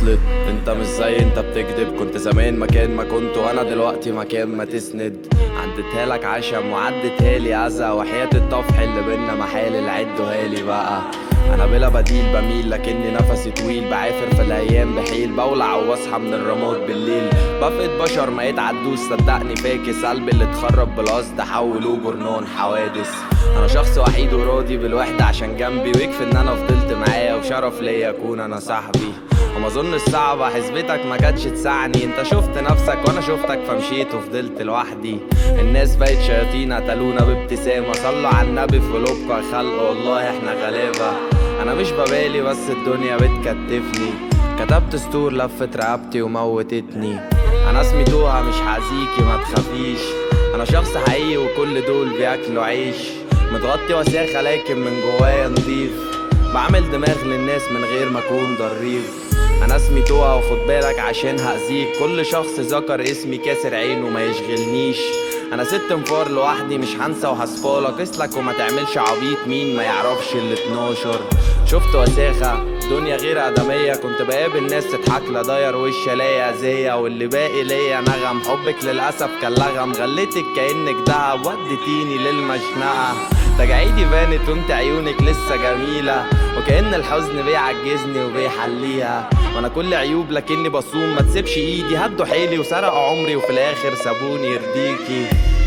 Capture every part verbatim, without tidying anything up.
عطلت. انت مش زي انت بتكذب، كنت زمان مكان ما كنت وانا دلوقتي مكان ما تسند. عدتها لك عشم وعدتها لي اذى، وحياة الطفح اللي بينا محال العدها لي بقى. انا بلا بديل بميل لكني نفسي طويل، بعافر في الايام بحيل، بولع واصحى من الرماد بالليل. بفقد بشر ما يتعدوش، صدقني فاكس قلبي اللي اتخرب بالقصد حولوه جرنان حوادث. انا شخص وحيد وراضي بالوحدة عشان جنبي، ويكفي ان انا فضلت معايا وشرف ليا اكون انا صاحبي. وما اظن الصعبة حسبتك ما كانتش تسعني، انت شفت نفسك وانا شفتك فمشيت وفضلت لوحدي. الناس بقت شياطين قتلونا بابتسامة، صلوا على النبي في قلوبكوا يا خلق والله احنا غلابة. انا مش ببالي بس الدنيا بتكتفني، كتبت سطور لفت رقبتي وموتتني. انا اسمي توها مش هأذيكي ما تخافيش، انا شخص حقيقي وكل دول بياكلوا عيش. متغطي وساخة لكن من جوايا نضيف، بعمل دماغ للناس من غير ما اكون ضريف. انا اسمي توها وخد بالك عشان هأذيك، كل شخص ذكر اسمي كاسر عينه ما يشغلنيش. انا ست انفار لوحدي مش هنسى وهصفالك، اسلك وما تعملش عبيط مين ما يعرفش ال اتناشر. شفت وساخة دنيا غير آدمية، كنت بقابل ناس تضحك لا داير وش الاقي اذية، واللي باقي ليا نغم. حبك للأسف كان لغم، غليتك كأنك دهب وديتيني للمشنقة. تجاعيدي بانت وانت عيونك لسه جميلة، وكأن الحزن بيعجزني وبيحليها. وانا كل عيوب لكني بصوم، ما تسيبش ايدي، هدوا حيلي وسرقوا عمري وفي الاخر سابوني يرضيكي.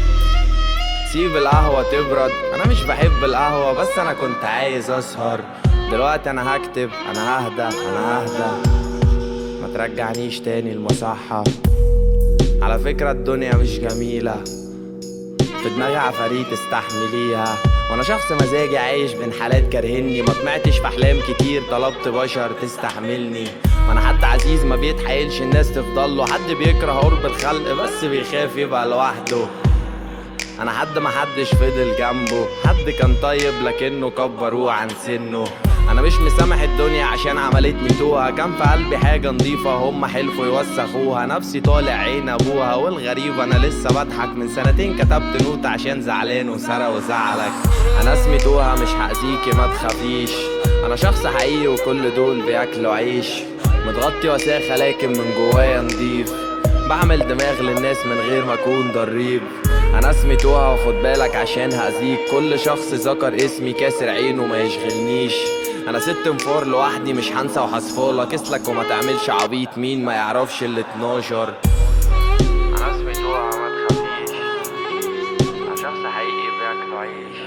سيب القهوة تبرد، انا مش بحب القهوة بس انا كنت عايز اسهر. دلوقتي انا هكتب، انا ههدى انا ههدى ما ترجعنيش تاني المصحة. على فكرة الدنيا مش جميلة، في دماغي عفاريت استحمليها. وانا شخص مزاجي عايش بين حالات كارهني، ما طمعتش في احلام كتير طلبت بشر تستحملني. وانا حد عزيز ما بيتحايلش الناس تفضله، حد بيكره قرب الخلق بس بيخاف يبقى لوحده. انا حد ما حدش فضل جنبه، حد كان طيب لكنه كبروه عن سنه. انا مش مسامح الدنيا عشان عملتني توها، كان في قلبي حاجة نضيفة هم حلفوا يوسخوها. نفسي طالع عين ابوها، والغريب انا لسه بضحك. من سنتين كتبت نوت عشان زعلان وسرق وزعلك. انا اسمي توها مش هأذيكي ما تخافيش، انا شخص حقيقي وكل دول بياكلوا عيش. متغطي وساخة لكن من جوايا نضيف، بعمل دماغ للناس من غير ما اكون ضريب. انا اسمي توها وخد بالك عشان هأذيك، كل شخص ذكر اسمي كاسر عينه ما يشغلنيش. انا ست انفار لوحدي مش هنسى وهصفالك، اسلك وما تعملش عبيط مين ما يعرفش ال اتناشر. انا اسمي توها ما تخافيش، انا شخص حقيقي بياكلوا عيش.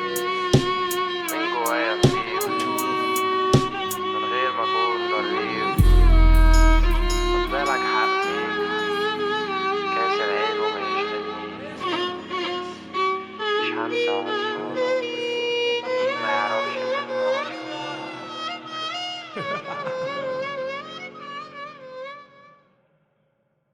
من جوايا نضيف من غير ما اكون ضريف. خد بالك حقي كاسر عينه ما يشغلنيش، مش هنسى وهصفالك.